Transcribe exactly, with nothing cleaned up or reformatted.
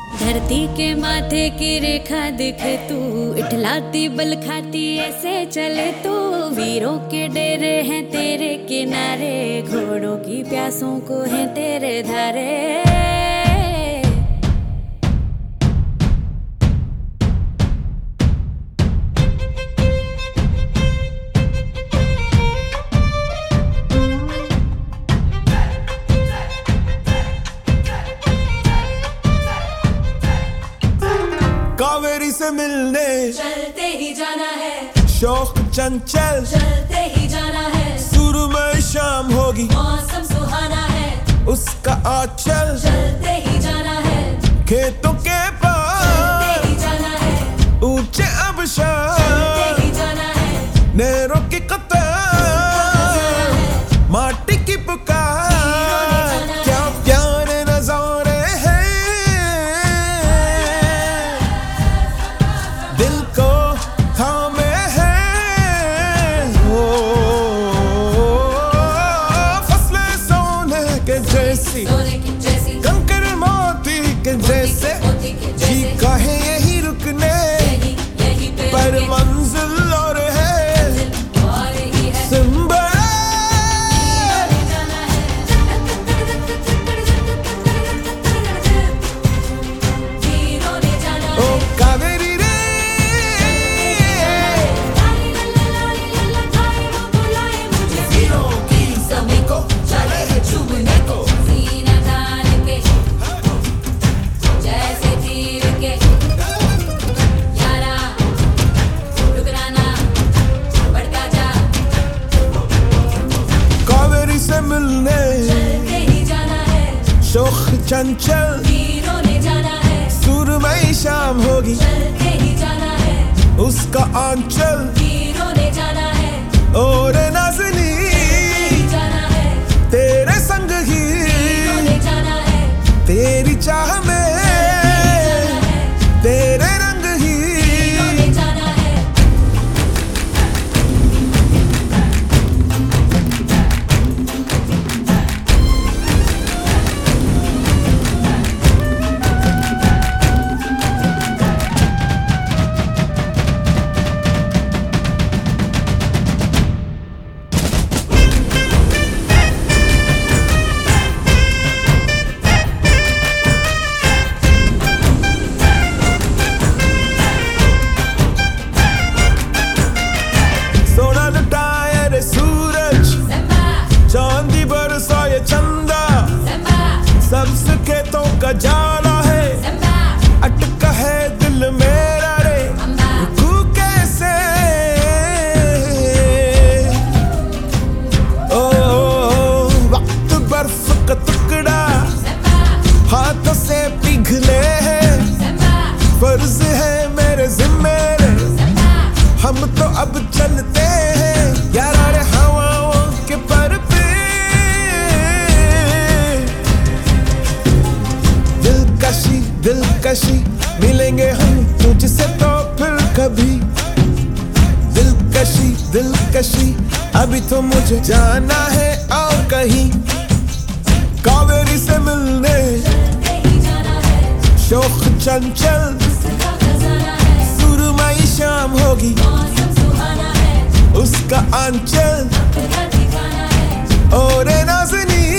धरती के माथे की रेखा दिखे तू, इठलाती बल खाती ऐसे चले तू। वीरों के डेरे हैं तेरे किनारे, घोड़ों की प्यासों को हैं तेरे धारे। कावेरी से मिलने चलते ही जाना है, शौक चंचल चलते ही जाना है। सुरमई शाम होगी, मौसम सुहाना है, उसका आंचल चलते ही जाना है। खेतों के पार चलते ही जाना है, ऊंचे आबशार, चलते ही जाना है। नहरों की कतार, माटी की पुकार, क्या प्यारे नजारे हैं। दिल को थामे हैं ओ, फसलें सोने के जैसी, सोने की जैसी, कंकर मोती के जैसे। मोती के जी जैसे, कहे यही रुकने यही यही पे पर रुके, मंजिल और है और ही है। सिंबा। जाना है, वीरों ने जाना ओ है। कावेरी रे, वीरों की सभी को चले है चूमने को, सीना तान के जैसे तीर के। यारा रुकना ना, भड़का जा, कावेरी से मिलने चलते ही जाना है। शौक चंचल वीरों ने जाना है, सुरमई शाम होगी, चलते ही जाना है। उसका आंचल वीरों ने जाना है, और नाज़नी ही जाना है। तेरे संग ही, वीरों ने जाना है, तेरी चाह में तेरे रंग ही। वीरों ने जाना है। सोना लुटाए रे सूरज, Samba, चांदी बरसा ये चंदा, samba, सबसे खेतों का जाला है, samba, अटका है दिल मेरा रे। amba, रुकू कैसे ओ, वक्त बर्फ का टुकड़ा samba, हाथों से पिघले है, samba, फर्ज है मेरे जिम्मे रे। samba, हम तो अब चलते हैं यारा रे हवाओं के पर पे। दिलकशी दिलकशी मिलेंगे हम तुझसे तो फिर कभी। दिलकशी दिलकशी अभी तो मुझे जाना है और कहीं। कावेरी से मिलने चलते ही जाना है। शौक चंचल, उसका खजाना है, सुरमई शाम होगी, मौसम सुहाना है, उसका आंचल अपना ठिकाना है। और नाज़नी